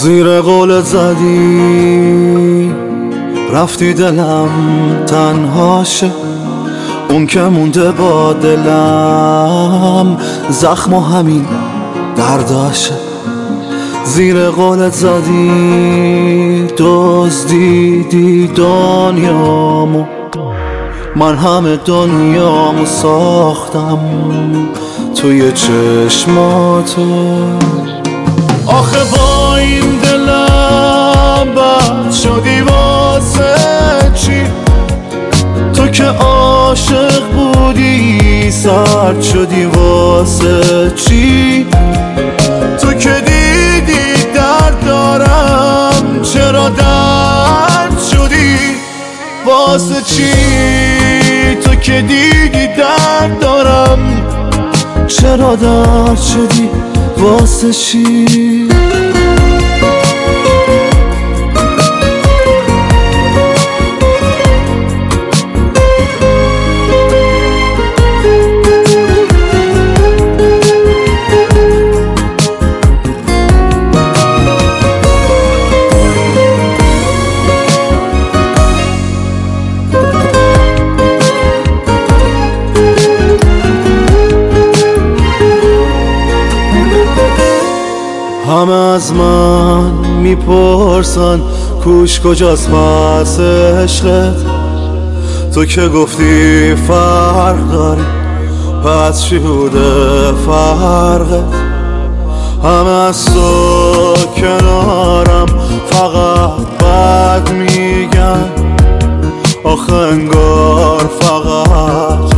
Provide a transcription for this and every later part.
زیر قولت زدی رفتی دلم تنهاشه، اون که مونده با دلم زخم و همین درداشه. زیر قولت زدی دزدیدی دنیامو، من همه دنیامو ساختم توی چشماتو. آخه با این دلم بد شدی واسه چی؟ تو که عاشق بودی سرد شدی واسه چی؟ تو که دیدی درد دارم چرا درد شدی واسه چی؟ تو که دیدی درد دارم چرا درد شدی واسه چی؟ همه از من میپرسن کوش کجاست پس عشقت، تو که گفتی فرق داره پس چی بوده فرقت؟ همه از تو کنارم فقط بد میگن، آخه انگار فقط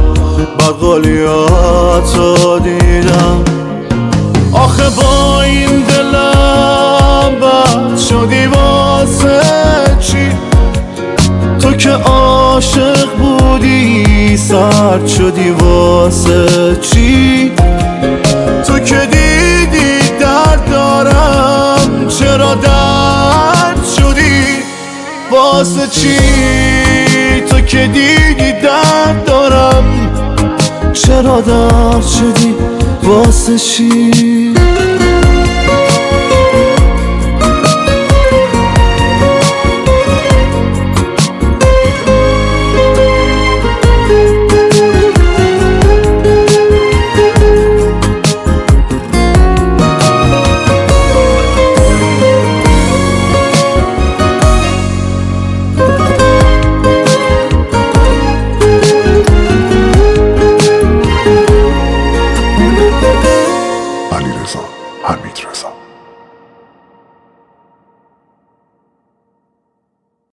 بدقولیاتو دیدم. آخه با این دلم بد شدی واسه چی؟ تو که عاشق بودی سرد شدی واسه چی؟ تو که دیدی درد دارم چرا درد شدی واسه چی؟ تو که دیدی درد دارم چرا درد شدی واسه چی؟ علیرضا حمیدرضا